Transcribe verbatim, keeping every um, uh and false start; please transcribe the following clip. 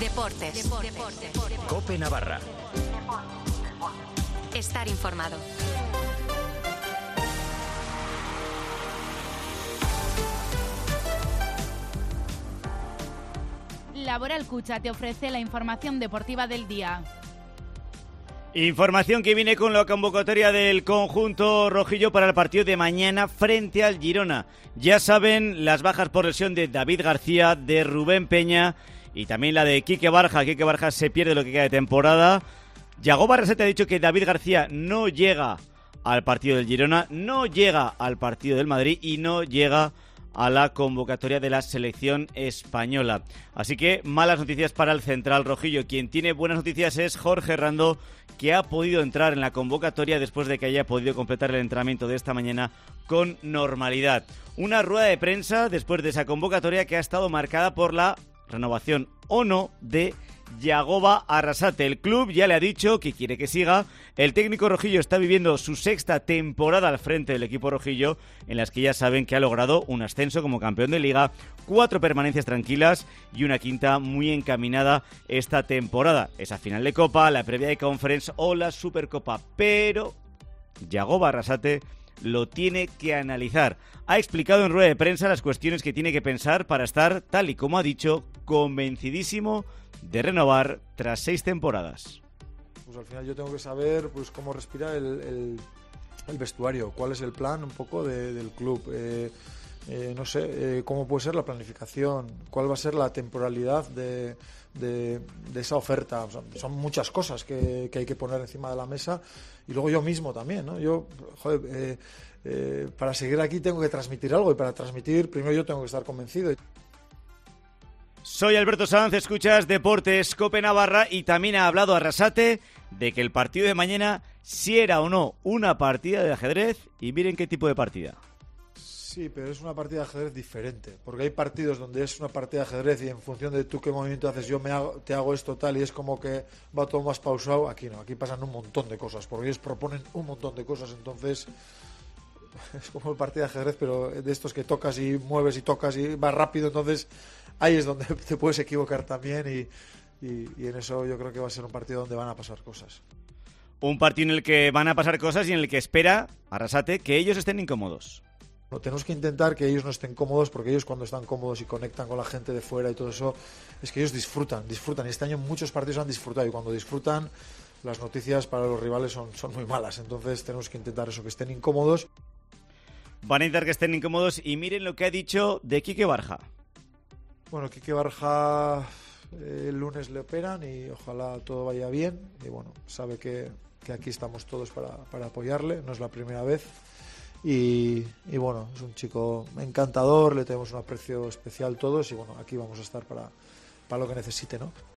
Deportes. Deportes. COPE Navarra. Estar informado. Laboral Cucha te ofrece la información deportiva del día. Información que viene con la convocatoria del conjunto rojillo para el partido de mañana frente al Girona. Ya saben las bajas por lesión de David García, de Rubén Peña y también la de Quique Barja. Quique Barja se pierde lo que queda de temporada. Yago Barrasate ha dicho que David García no llega al partido del Girona, no llega al partido del Madrid y no llega a la convocatoria de la selección española. Así que malas noticias para el central rojillo. Quien tiene buenas noticias es Jorge Rando, que ha podido entrar en la convocatoria después de que haya podido completar el entrenamiento de esta mañana con normalidad. Una rueda de prensa después de esa convocatoria que ha estado marcada por la renovación o no de Yagoba Arrasate. El club ya le ha dicho que quiere que siga. El técnico rojillo está viviendo su sexta temporada al frente del equipo rojillo, en las que ya saben que ha logrado un ascenso como campeón de liga, cuatro permanencias tranquilas y una quinta muy encaminada esta temporada. Esa final de Copa, la previa de Conference o la Supercopa. Pero Yagoba Arrasate lo tiene que analizar. Ha explicado en rueda de prensa las cuestiones que tiene que pensar para estar, tal y como ha dicho, convencidísimo de renovar tras seis temporadas. Pues al final yo tengo que saber pues cómo respira el, el, el vestuario, cuál es el plan un poco de, del club, eh, eh, no sé, eh, cómo puede ser la planificación, cuál va a ser la temporalidad de, de, de esa oferta. O sea, son muchas cosas que, que hay que poner encima de la mesa y luego yo mismo también, ¿no? Yo, joder, eh, eh, para seguir aquí tengo que transmitir algo y para transmitir primero yo tengo que estar convencido. Soy Alberto Sanz, escuchas Deportes COPE Navarra y también ha hablado Arrasate de que el partido de mañana si era o no una partida de ajedrez y miren qué tipo de partida. Sí, pero es una partida de ajedrez diferente, porque hay partidos donde es una partida de ajedrez y en función de tú qué movimiento haces yo me hago, te hago esto tal y es como que va todo más pausado. Aquí no, aquí pasan un montón de cosas, porque ellos proponen un montón de cosas, entonces es como el partido de ajedrez, pero de estos que tocas y mueves y tocas y va rápido, entonces ahí es donde te puedes equivocar también y, y, y en eso yo creo que va a ser un partido donde van a pasar cosas. Un partido en el que van a pasar cosas y en el que espera Arrasate que ellos estén incómodos. Tenemos que intentar que ellos no estén cómodos, porque ellos cuando están cómodos y conectan con la gente de fuera y todo eso, es que ellos disfrutan, disfrutan. Y este año muchos partidos han disfrutado y cuando disfrutan las noticias para los rivales son, son muy malas. Entonces tenemos que intentar eso, que estén incómodos. Van a intentar que estén incómodos y miren lo que ha dicho de Quique Barja. Bueno, Quique Barja eh, el lunes le operan y ojalá todo vaya bien. Y bueno, sabe que, que aquí estamos todos para, para apoyarle, no es la primera vez. Y, y bueno, es un chico encantador, le tenemos un aprecio especial todos y bueno, aquí vamos a estar para, para lo que necesite, ¿no?